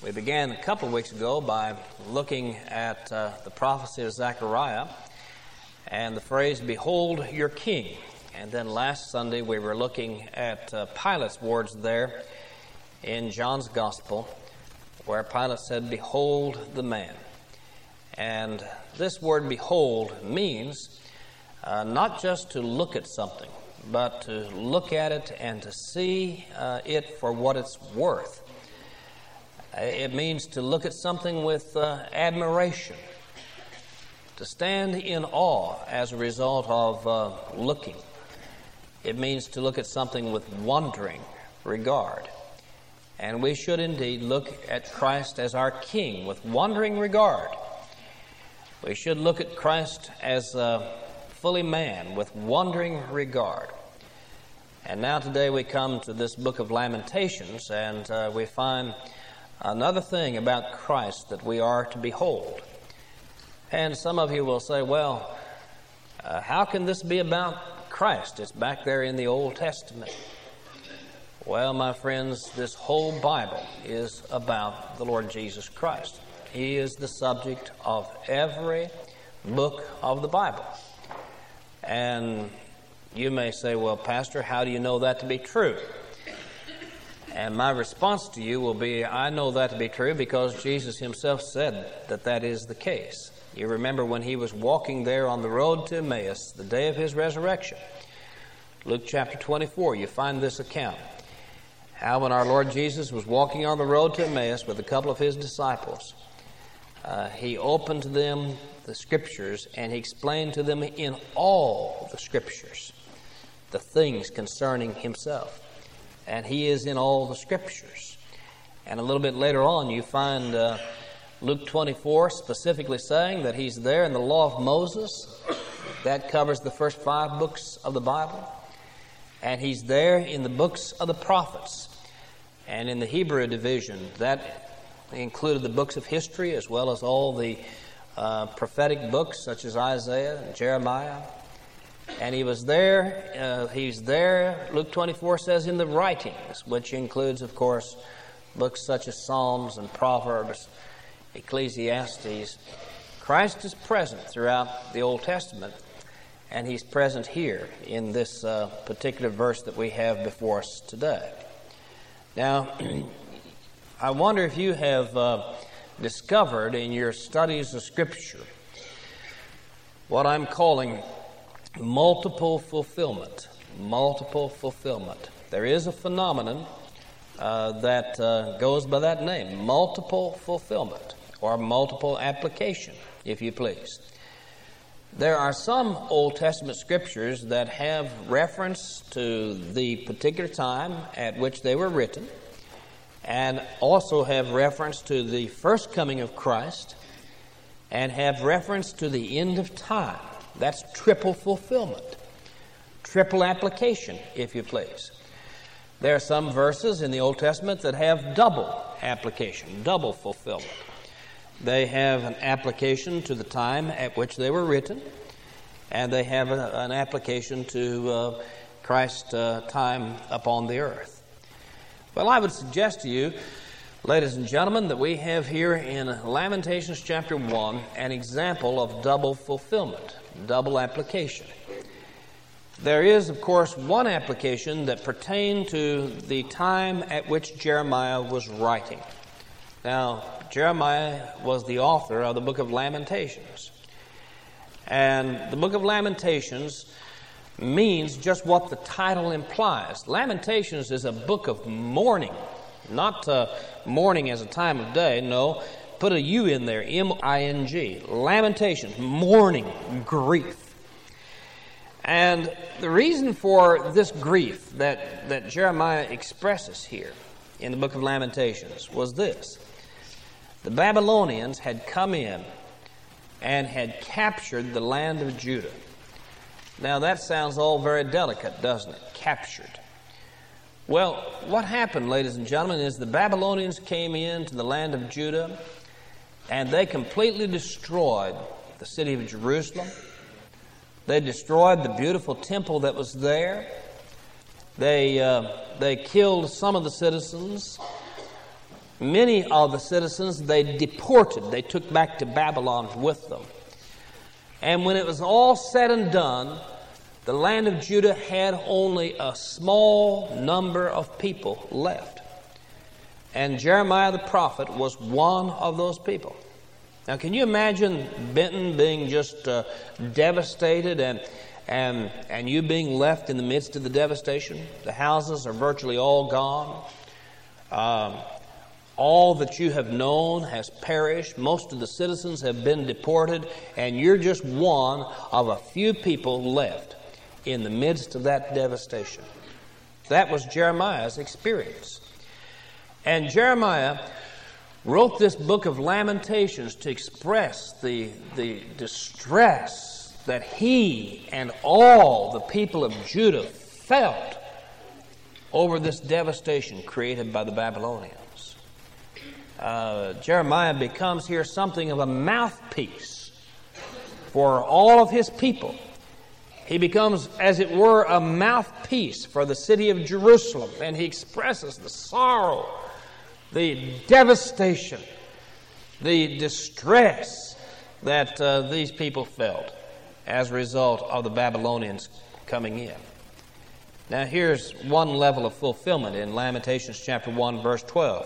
We began a couple of weeks ago by looking at the prophecy of Zechariah and the phrase, "Behold your king." And then last Sunday we were looking at Pilate's words there in John's Gospel, where Pilate said, "Behold the man." And this word "behold" means not just to look at something, but to look at it and to see it for what it's worth. It means to look at something with admiration, to stand in awe as a result of looking. It means to look at something with wondering regard. And we should indeed look at Christ as our King with wondering regard. We should look at Christ as fully man with wondering regard. And now today we come to this book of Lamentations, and we find another thing about Christ that we are to behold. And some of you will say, well, how can this be about Christ? It's back there in the Old Testament. Well, my friends, this whole Bible is about the Lord Jesus Christ. He is the subject of every book of the Bible. And you may say, well, Pastor, how do you know that to be true? And my response to you will be, I know that to be true because Jesus himself said that that is the case. You remember when he was walking there on the road to Emmaus, the day of his resurrection. Luke chapter 24, you find this account. How when our Lord Jesus was walking on the road to Emmaus with a couple of his disciples, he opened to them the Scriptures and he explained to them in all the Scriptures the things concerning himself. And he is in all the Scriptures. And a little bit later on you find Luke 24 specifically saying that he's there in the law of Moses. That covers the first 5 books of the Bible. And he's there in the books of the prophets. And in the Hebrew division, that included the books of history as well as all the prophetic books such as Isaiah and Jeremiah. And he was there, he's there, Luke 24 says, in the writings, which includes, of course, books such as Psalms and Proverbs, Ecclesiastes. Christ is present throughout the Old Testament, and he's present here in this particular verse that we have before us today. Now, I wonder if you have discovered in your studies of Scripture what I'm calling multiple fulfillment. Multiple fulfillment. There is a phenomenon that goes by that name, multiple fulfillment, or multiple application, if you please. There are some Old Testament Scriptures that have reference to the particular time at which they were written, and also have reference to the first coming of Christ, and have reference to the end of time. That's triple fulfillment, triple application, if you please. There are some verses in the Old Testament that have double application, double fulfillment. They have an application to the time at which they were written, and they have an application to Christ's time upon the earth. Well, I would suggest to you, ladies and gentlemen, that we have here in Lamentations chapter 1 an example of double fulfillment, double application. There is, of course, one application that pertained to the time at which Jeremiah was writing. Now, Jeremiah was the author of the book of Lamentations. And the book of Lamentations means just what the title implies. Lamentations is a book of mourning, not mourning as a time of day. No, put a U in there, M-I-N-G. Lamentations, mourning, grief. And the reason for this grief that Jeremiah expresses here in the book of Lamentations was this. The Babylonians had come in and had captured the land of Judah. Now that sounds all very delicate, doesn't it? Captured. Well, what happened, ladies and gentlemen, is the Babylonians came into the land of Judah and they completely destroyed the city of Jerusalem. They destroyed the beautiful temple that was there. They killed some of the citizens. many of the citizens they deported. They took back to Babylon with them. And when it was all said and done, the land of Judah had only a small number of people left. And Jeremiah the prophet was one of those people. Now, can you imagine Benton being just devastated and you being left in the midst of the devastation? The houses are virtually all gone. All that you have known has perished. Most of the citizens have been deported, and you're just one of a few people left in the midst of that devastation. That was Jeremiah's experience. And Jeremiah wrote this book of Lamentations to express the distress that he and all the people of Judah felt over this devastation created by the Babylonians. Jeremiah becomes here something of a mouthpiece for all of his people. He becomes, as it were, a mouthpiece for the city of Jerusalem, and he expresses the sorrow, the devastation, the distress that these people felt as a result of the Babylonians coming in. Now here's one level of fulfillment in Lamentations chapter 1, verse 12.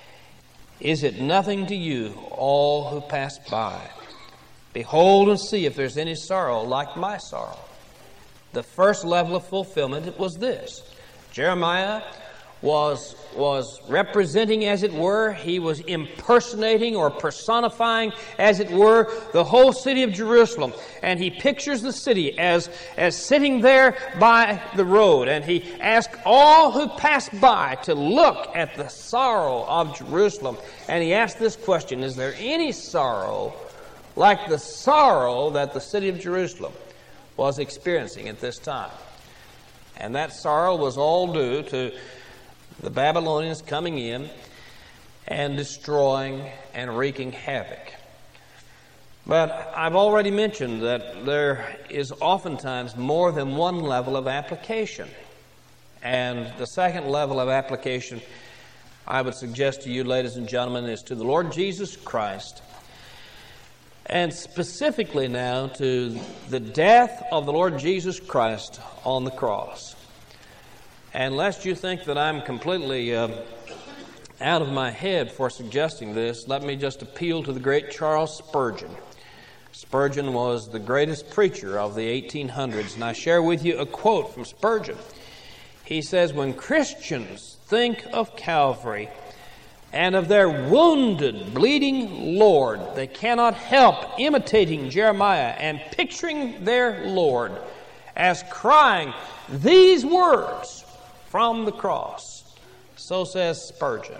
Is it nothing to you, all who pass by? Behold and see if there's any sorrow like my sorrow. The first level of fulfillment was this. Jeremiah was representing, as it were, he was impersonating or personifying, as it were, the whole city of Jerusalem. And he pictures the city as sitting there by the road. And he asks all who pass by to look at the sorrow of Jerusalem. And he asks this question, is there any sorrow like the sorrow that the city of Jerusalem was experiencing at this time? And that sorrow was all due to the Babylonians coming in and destroying and wreaking havoc. But I've already mentioned that there is oftentimes more than one level of application. And the second level of application I would suggest to you, ladies and gentlemen, is to the Lord Jesus Christ, and specifically now to the death of the Lord Jesus Christ on the cross. And lest you think that I'm completely out of my head for suggesting this, let me just appeal to the great Charles Spurgeon. Spurgeon was the greatest preacher of the 1800s, and I share with you a quote from Spurgeon. He says, when Christians think of Calvary and of their wounded, bleeding Lord, they cannot help imitating Jeremiah and picturing their Lord as crying these words from the cross. So says Spurgeon.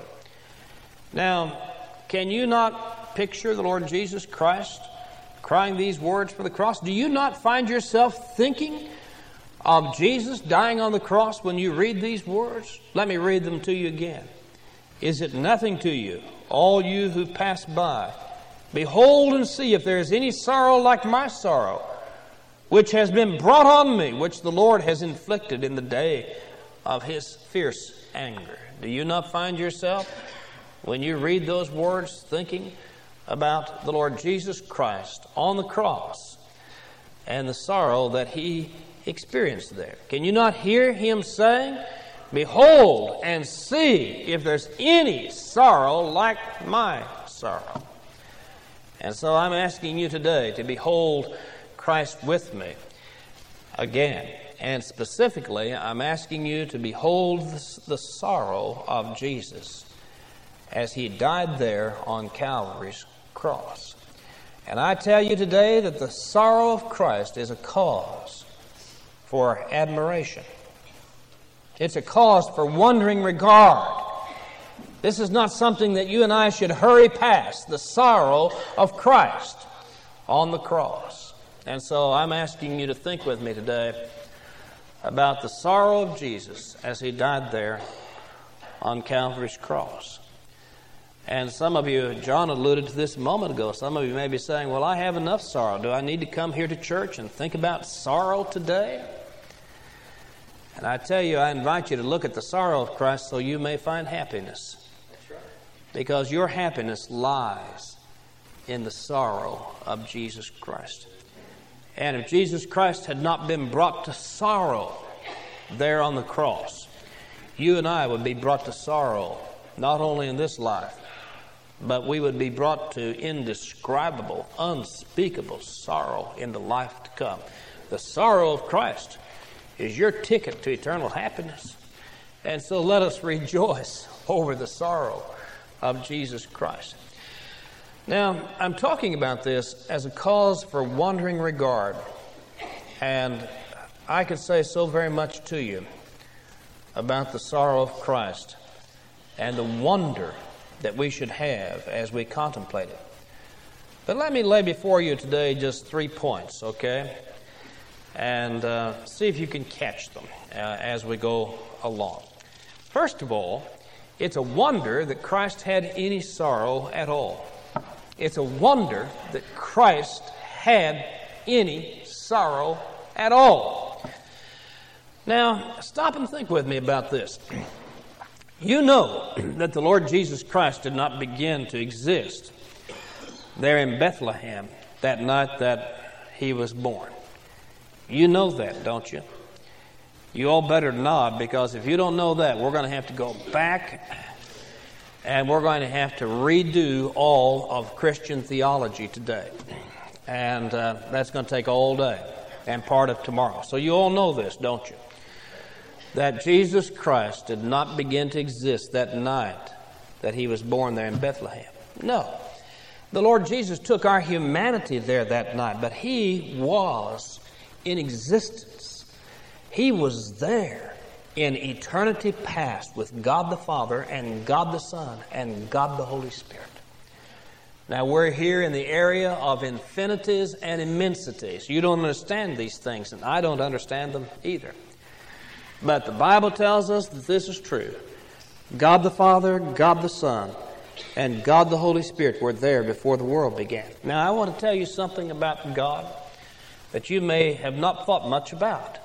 Now, can you not picture the Lord Jesus Christ crying these words from the cross? Do you not find yourself thinking of Jesus dying on the cross when you read these words? Let me read them to you again. Is it nothing to you, all you who pass by? Behold and see if there is any sorrow like my sorrow, which has been brought on me, which the Lord has inflicted in the day of His fierce anger. Do you not find yourself, when you read those words, thinking about the Lord Jesus Christ on the cross and the sorrow that He experienced there? Can you not hear Him saying, behold and see if there's any sorrow like my sorrow? And so I'm asking you today to behold Christ with me again. And specifically, I'm asking you to behold the sorrow of Jesus as He died there on Calvary's cross. And I tell you today that the sorrow of Christ is a cause for admiration. It's a cause for wondering regard. This is not something that you and I should hurry past, the sorrow of Christ on the cross. And so I'm asking you to think with me today about the sorrow of Jesus as He died there on Calvary's cross. And some of you, John alluded to this a moment ago, some of you may be saying, well, I have enough sorrow. Do I need to come here to church and think about sorrow today? And I tell you, I invite you to look at the sorrow of Christ so you may find happiness. That's right. because your happiness lies in the sorrow of Jesus Christ. And if Jesus Christ had not been brought to sorrow there on the cross, you and I would be brought to sorrow, not only in this life, but we would be brought to indescribable, unspeakable sorrow in the life to come. The sorrow of Christ is your ticket to eternal happiness. And so let us rejoice over the sorrow of Jesus Christ. Now, I'm talking about this as a cause for wondering regard. And I could say so very much to you about the sorrow of Christ and the wonder that we should have as we contemplate it. But let me lay before you today just 3 points, okay? And see if you can catch them as we go along. First of all, it's a wonder that Christ had any sorrow at all. It's a wonder that Christ had any sorrow at all. Now, stop and think with me about this. You know that the Lord Jesus Christ did not begin to exist there in Bethlehem that night that He was born. You know that, don't you? You all better nod, because if you don't know that, we're going to have to go back and we're going to have to redo all of Christian theology today. And that's going to take all day and part of tomorrow. So you all know this, don't you? That Jesus Christ did not begin to exist that night that He was born there in Bethlehem. No. The Lord Jesus took our humanity there that night, but He was in existence. He was there in eternity past with God the Father and God the Son and God the Holy Spirit. Now we're here in the area of infinities and immensities. You don't understand these things, and I don't understand them either. But the Bible tells us that this is true. God the Father, God the Son, and God the Holy Spirit were there before the world began. Now I want to tell you something about God that you may have not thought much about.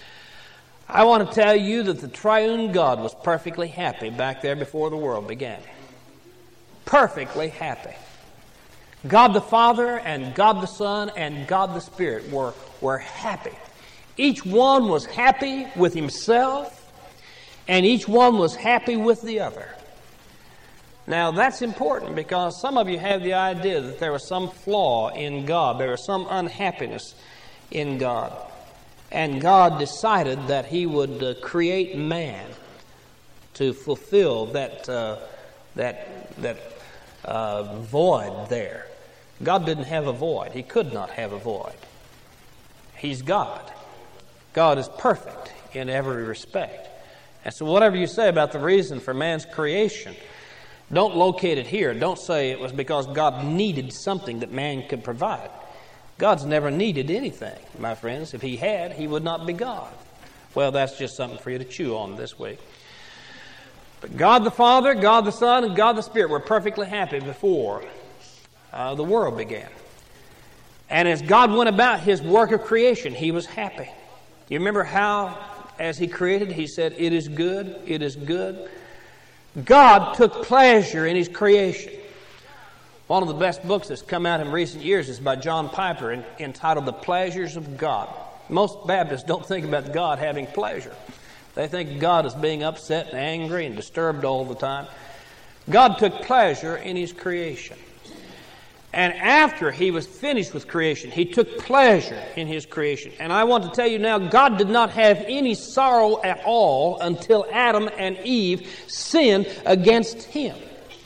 I want to tell you that the triune God was perfectly happy back there before the world began. Perfectly happy. God the Father and God the Son and God the Spirit were happy. Each one was happy with himself, and each one was happy with the other. Now that's important, because some of you have the idea that there was some flaw in God. There was some unhappiness in God. And God decided that He would create man to fulfill that void there. God didn't have a void. He could not have a void. He's God. God is perfect in every respect. And so whatever you say about the reason for man's creation, don't locate it here. Don't say it was because God needed something that man could provide. God's never needed anything, my friends. If He had, He would not be God. Well, that's just something for you to chew on this week. But God the Father, God the Son, and God the Spirit were perfectly happy before the world began. And as God went about His work of creation, He was happy. You remember how, as He created, He said, "It is good, it is good." God took pleasure in His creation. One of the best books that's come out in recent years is by John Piper, entitled The Pleasures of God. Most Baptists don't think about God having pleasure. They think God is being upset and angry and disturbed all the time. God took pleasure in His creation. And after He was finished with creation, He took pleasure in His creation. And I want to tell you now, God did not have any sorrow at all until Adam and Eve sinned against Him.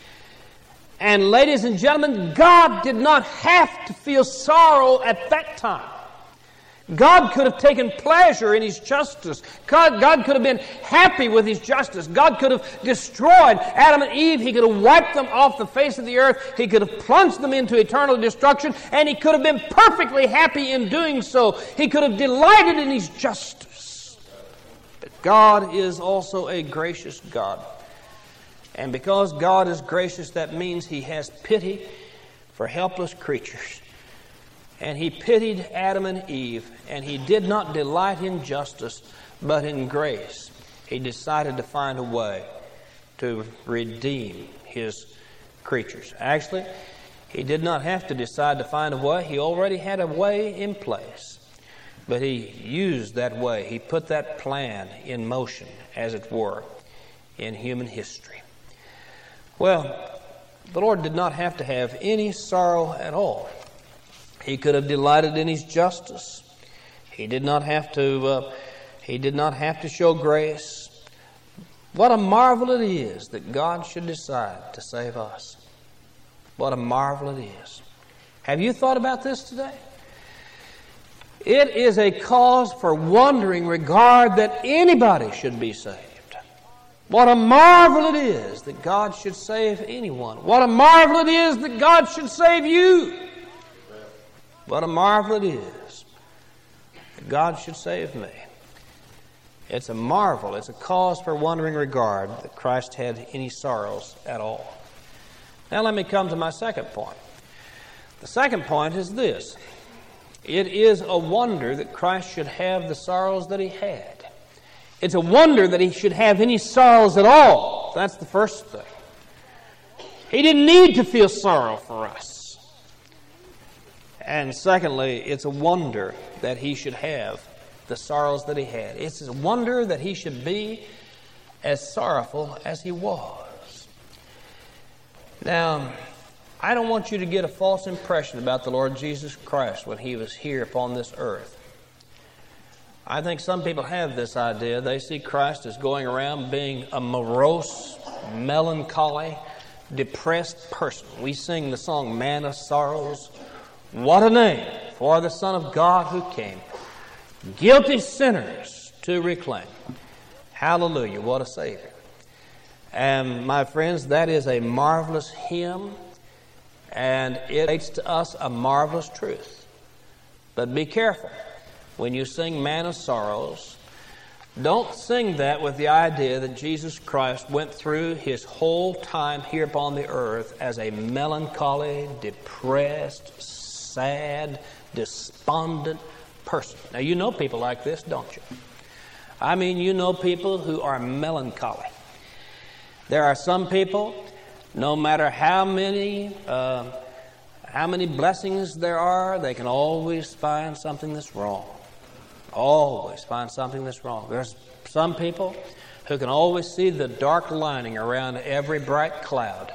And ladies and gentlemen, God did not have to feel sorrow at that time. God could have taken pleasure in His justice. God could have been happy with His justice. God could have destroyed Adam and Eve. He could have wiped them off the face of the earth. He could have plunged them into eternal destruction. And He could have been perfectly happy in doing so. He could have delighted in His justice. But God is also a gracious God. And because God is gracious, that means He has pity for helpless creatures. And He pitied Adam and Eve, and He did not delight in justice, but in grace. He decided to find a way to redeem His creatures. Actually, He did not have to decide to find a way. He already had a way in place. But He used that way. He put that plan in motion, as it were, in human history. Well, the Lord did not have to have any sorrow at all. He could have delighted in His justice. He did not have to show grace. What a marvel it is that God should decide to save us. What a marvel it is. Have you thought about this today? It is a cause for wondering regard that anybody should be saved. What a marvel it is that God should save anyone. What a marvel it is that God should save you. What a marvel it is that God should save me. It's a marvel. It's a cause for wondering regard that Christ had any sorrows at all. Now let me come to my second point. The second point is this. It is a wonder that Christ should have the sorrows that He had. It's a wonder that He should have any sorrows at all. That's the first thing. He didn't need to feel sorrow for us. And secondly, it's a wonder that He should have the sorrows that He had. It's a wonder that He should be as sorrowful as He was. Now, I don't want you to get a false impression about the Lord Jesus Christ when He was here upon this earth. I think some people have this idea. They see Christ as going around being a morose, melancholy, depressed person. We sing the song, Man of Sorrows. What a name for the Son of God who came. Guilty sinners to reclaim. Hallelujah, what a Savior. And my friends, that is a marvelous hymn, and it relates to us a marvelous truth. But be careful. When you sing Man of Sorrows, don't sing that with the idea that Jesus Christ went through His whole time here upon the earth as a melancholy, depressed, sad, despondent person. Now, you know people like this, don't you? I mean, you know people who are melancholy. There are some people, no matter how many blessings there are, they can always find something that's wrong. Always find something that's wrong. There's some people who can always see the dark lining around every bright cloud.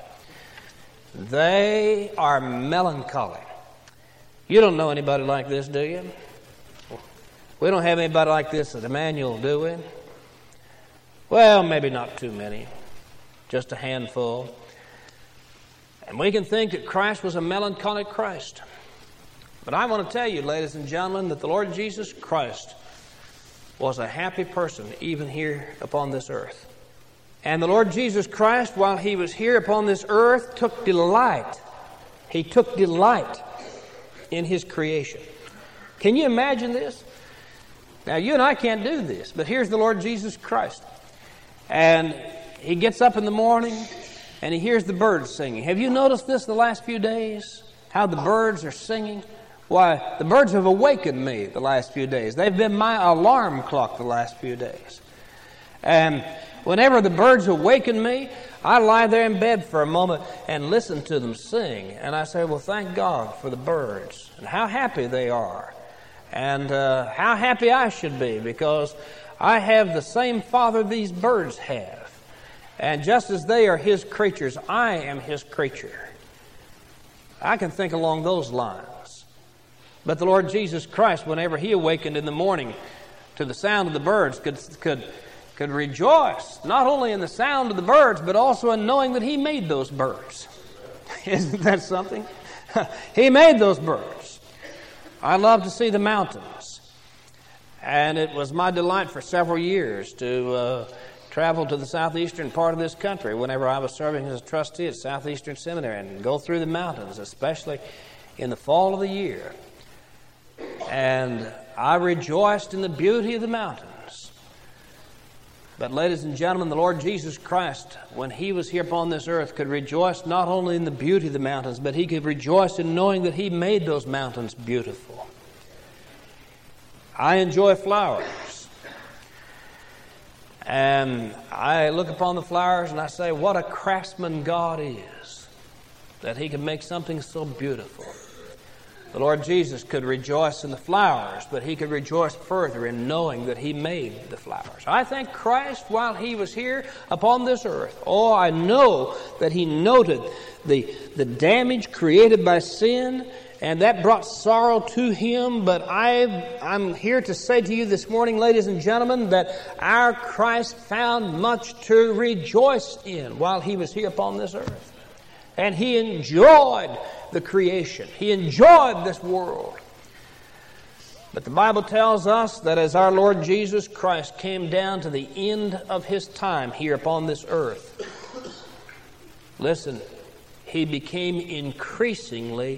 They are melancholy. You don't know anybody like this, do you? We don't have anybody like this at Emmanuel, do we? Well, maybe not too many. Just a handful. And we can think that Christ was a melancholic Christ. But I want to tell you, ladies and gentlemen, that the Lord Jesus Christ was a happy person even here upon this earth. And the Lord Jesus Christ, while He was here upon this earth, took delight. He took delight in His creation. Can you imagine this? Now, you and I can't do this, but here's the Lord Jesus Christ. And He gets up in the morning and He hears the birds singing. Have you noticed this the last few days? How the birds are singing? Why, the birds have awakened me the last few days. They've been my alarm clock the last few days. And whenever the birds awaken me, I lie there in bed for a moment and listen to them sing. And I say, well, thank God for the birds and how happy they are. And how happy I should be, because I have the same Father these birds have. And just as they are His creatures, I am His creature. I can think along those lines. But the Lord Jesus Christ, whenever He awakened in the morning to the sound of the birds, could rejoice, not only in the sound of the birds, but also in knowing that He made those birds. Isn't that something? He made those birds. I love to see the mountains. And it was my delight for several years to travel to the southeastern part of this country whenever I was serving as a trustee at Southeastern Seminary, and go through the mountains, especially in the fall of the year. And I rejoiced in the beauty of the mountains. But ladies and gentlemen, the Lord Jesus Christ, when He was here upon this earth, could rejoice not only in the beauty of the mountains, but He could rejoice in knowing that He made those mountains beautiful. I enjoy flowers. And I look upon the flowers and I say, what a craftsman God is. that He could make something so beautiful. The Lord Jesus could rejoice in the flowers, but He could rejoice further in knowing that He made the flowers. I thank Christ while He was here upon this earth. Oh, I know that He noted the damage created by sin, and that brought sorrow to Him. But I'm here to say to you this morning, ladies and gentlemen, that our Christ found much to rejoice in while He was here upon this earth. And He enjoyed the creation. He enjoyed this world. But the Bible tells us that as our Lord Jesus Christ came down to the end of His time here upon this earth, listen, He became increasingly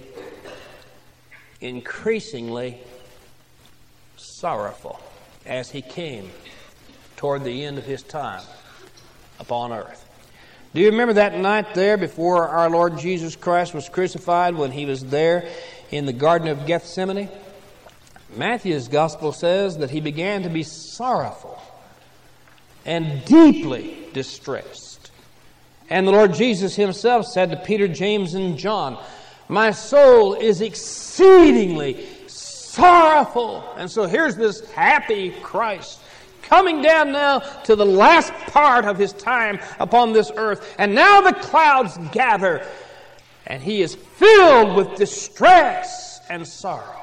sorrowful as He came toward the end of His time upon earth. Do you remember that night there before our Lord Jesus Christ was crucified, when He was there in the Garden of Gethsemane? Matthew's Gospel says that He began to be sorrowful and deeply distressed. And the Lord Jesus Himself said to Peter, James, and John, "My soul is exceedingly sorrowful." And so here's this happy Christ coming down now to the last part of His time upon this earth. And now the clouds gather, and He is filled with distress and sorrow.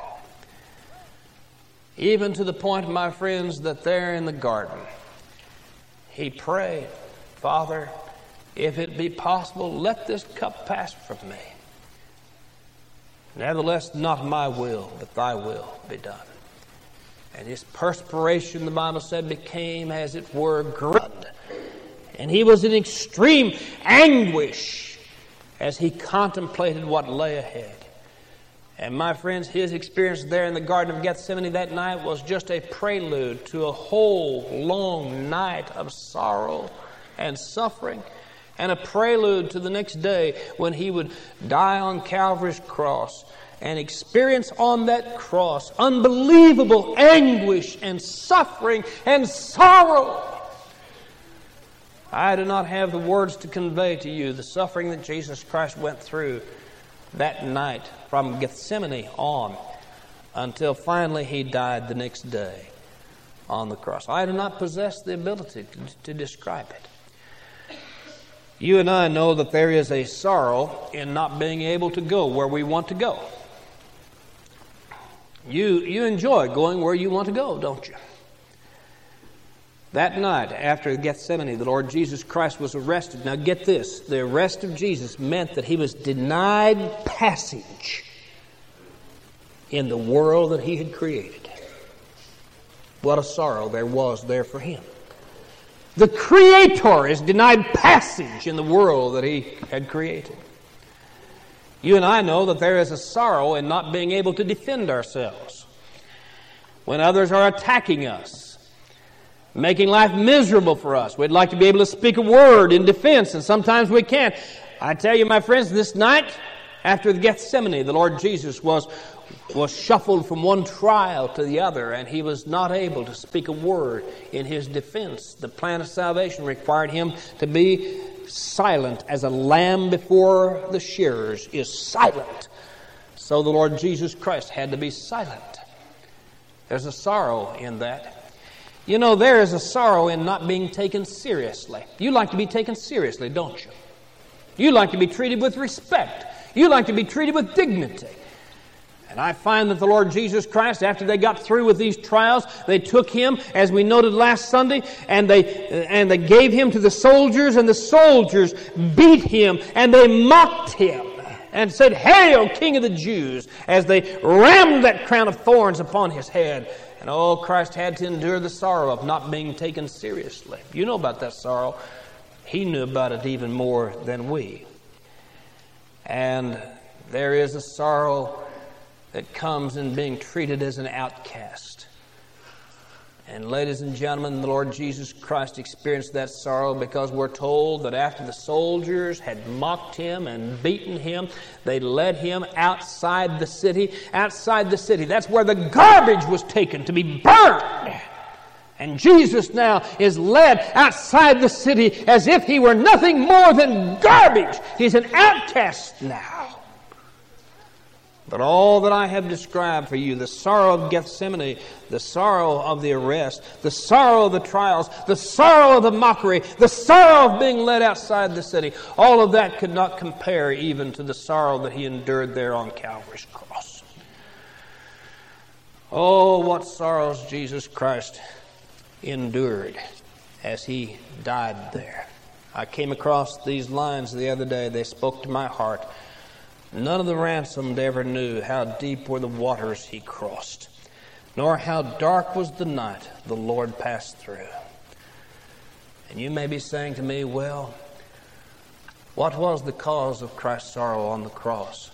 Even to the point, my friends, that there in the garden, He prayed, "Father, if it be possible, let this cup pass from me. Nevertheless, not my will, but Thy will be done." And His perspiration, the Bible said, became, as it were, blood. And He was in extreme anguish as He contemplated what lay ahead. And my friends, His experience there in the Garden of Gethsemane that night was just a prelude to a whole long night of sorrow and suffering, and a prelude to the next day when He would die on Calvary's cross and experience on that cross unbelievable anguish and suffering and sorrow. I do not have the words to convey to you the suffering that Jesus Christ went through that night from Gethsemane on until finally He died the next day on the cross. I do not possess the ability to describe it. You and I know that there is a sorrow in not being able to go where we want to go. You enjoy going where you want to go, don't you? That night after Gethsemane, the Lord Jesus Christ was arrested. Now get this, the arrest of Jesus meant that He was denied passage in the world that He had created. What a sorrow there was there for Him. The Creator is denied passage in the world that He had created. You and I know that there is a sorrow in not being able to defend ourselves when others are attacking us, making life miserable for us. We'd like to be able to speak a word in defense, and sometimes we can't. I tell you, my friends, this night after the Gethsemane, the Lord Jesus was shuffled from one trial to the other, and He was not able to speak a word in His defense. The plan of salvation required Him to be silent as a lamb before the shearers is silent. So the Lord Jesus Christ had to be silent. There's a sorrow in that. You know, there is a sorrow in not being taken seriously. You like to be taken seriously, don't you? You like to be treated with respect. You like to be treated with dignity. And I find that the Lord Jesus Christ, after they got through with these trials, they took Him, as we noted last Sunday, and they gave Him to the soldiers, and the soldiers beat Him, and they mocked Him, and said, "Hail, King of the Jews," as they rammed that crown of thorns upon His head. And oh, Christ had to endure the sorrow of not being taken seriously. You know about that sorrow. He knew about it even more than we. And there is a sorrow that comes in being treated as an outcast. And ladies and gentlemen, the Lord Jesus Christ experienced that sorrow because we're told that after the soldiers had mocked Him and beaten Him, they led Him outside the city. Outside the city, that's where the garbage was taken to be burned. And Jesus now is led outside the city as if He were nothing more than garbage. He's an outcast now. But all that I have described for you, the sorrow of Gethsemane, the sorrow of the arrest, the sorrow of the trials, the sorrow of the mockery, the sorrow of being led outside the city, all of that could not compare even to the sorrow that he endured there on Calvary's cross. Oh, what sorrows Jesus Christ endured as he died there. I came across these lines the other day. They spoke to my heart. None of the ransomed ever knew how deep were the waters he crossed, nor how dark was the night the Lord passed through. And you may be saying to me, well, what was the cause of Christ's sorrow on the cross?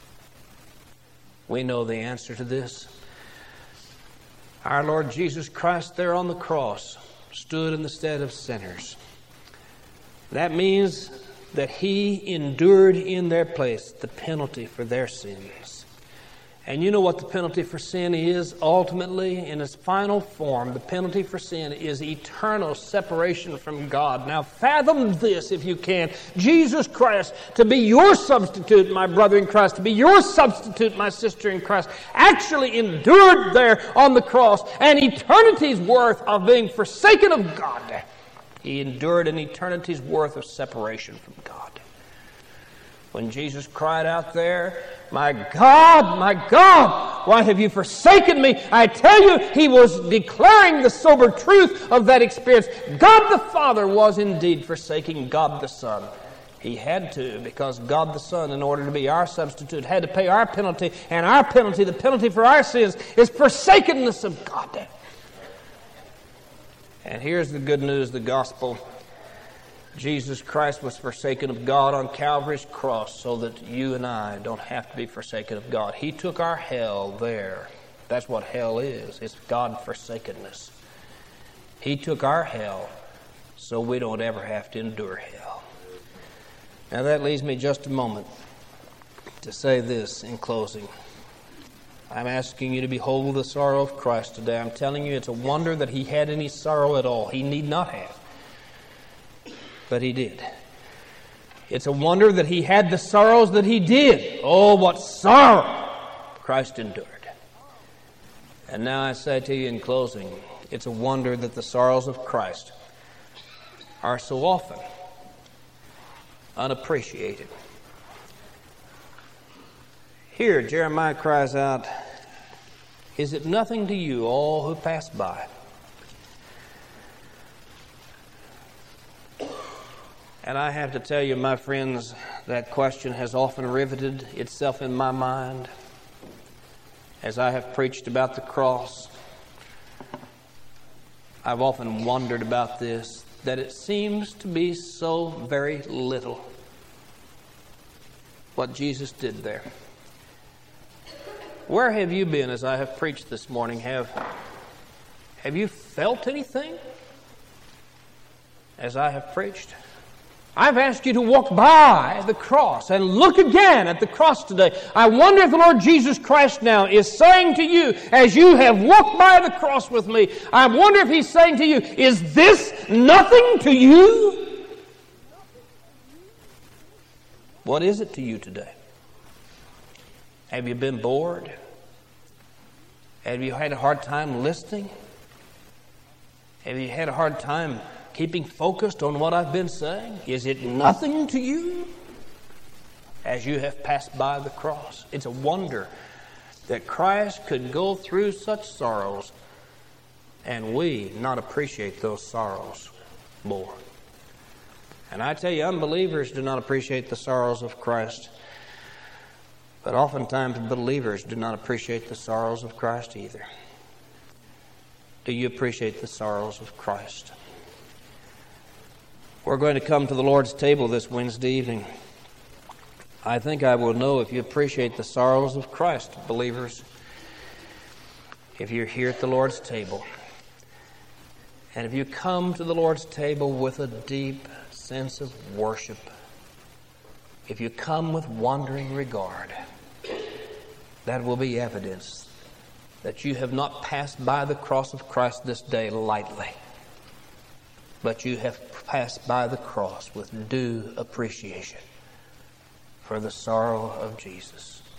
We know the answer to this. Our Lord Jesus Christ there on the cross stood in the stead of sinners. That means that he endured in their place the penalty for their sins. And you know what the penalty for sin is? Ultimately, in its final form, the penalty for sin is eternal separation from God. Now fathom this if you can. Jesus Christ, to be your substitute, my brother in Christ, to be your substitute, my sister in Christ, actually endured there on the cross an eternity's worth of being forsaken of God. He endured an eternity's worth of separation from God. When Jesus cried out there, my God, why have you forsaken me? I tell you, he was declaring the sober truth of that experience. God the Father was indeed forsaking God the Son. He had to, because God the Son, in order to be our substitute, had to pay our penalty, and our penalty, the penalty for our sins, is forsakenness of God. And here's the good news, the gospel. Jesus Christ was forsaken of God on Calvary's cross so that you and I don't have to be forsaken of God. He took our hell there. That's what hell is. It's God-forsakenness. He took our hell so we don't ever have to endure hell. Now that leaves me just a moment to say this in closing. I'm asking you to behold the sorrow of Christ today. I'm telling you, it's a wonder that he had any sorrow at all. He need not have. But he did. It's a wonder that he had the sorrows that he did. Oh, what sorrow Christ endured. And now I say to you in closing, it's a wonder that the sorrows of Christ are so often unappreciated. Here, Jeremiah cries out, is it nothing to you, all who pass by? And I have to tell you, my friends, that question has often riveted itself in my mind as I have preached about the cross. I've often wondered about this, that it seems to be so very little what Jesus did there. Where have you been as I have preached this morning? Have you felt anything as I have preached? I've asked you to walk by the cross and look again at the cross today. I wonder if the Lord Jesus Christ now is saying to you, as you have walked by the cross with me, I wonder if he's saying to you, is this nothing to you? What is it to you today? Have you been bored? Have you had a hard time listening? Have you had a hard time keeping focused on what I've been saying? Is it nothing to you as you have passed by the cross? It's a wonder that Christ could go through such sorrows and we not appreciate those sorrows more. And I tell you, unbelievers do not appreciate the sorrows of Christ. But oftentimes believers do not appreciate the sorrows of Christ either. Do you appreciate the sorrows of Christ? We're going to come to the Lord's table this Wednesday evening. I think I will know if you appreciate the sorrows of Christ, believers, if you're here at the Lord's table. And if you come to the Lord's table with a deep sense of worship, if you come with wondering regard, that will be evidence that you have not passed by the cross of Christ this day lightly, but you have passed by the cross with due appreciation for the sorrow of Jesus.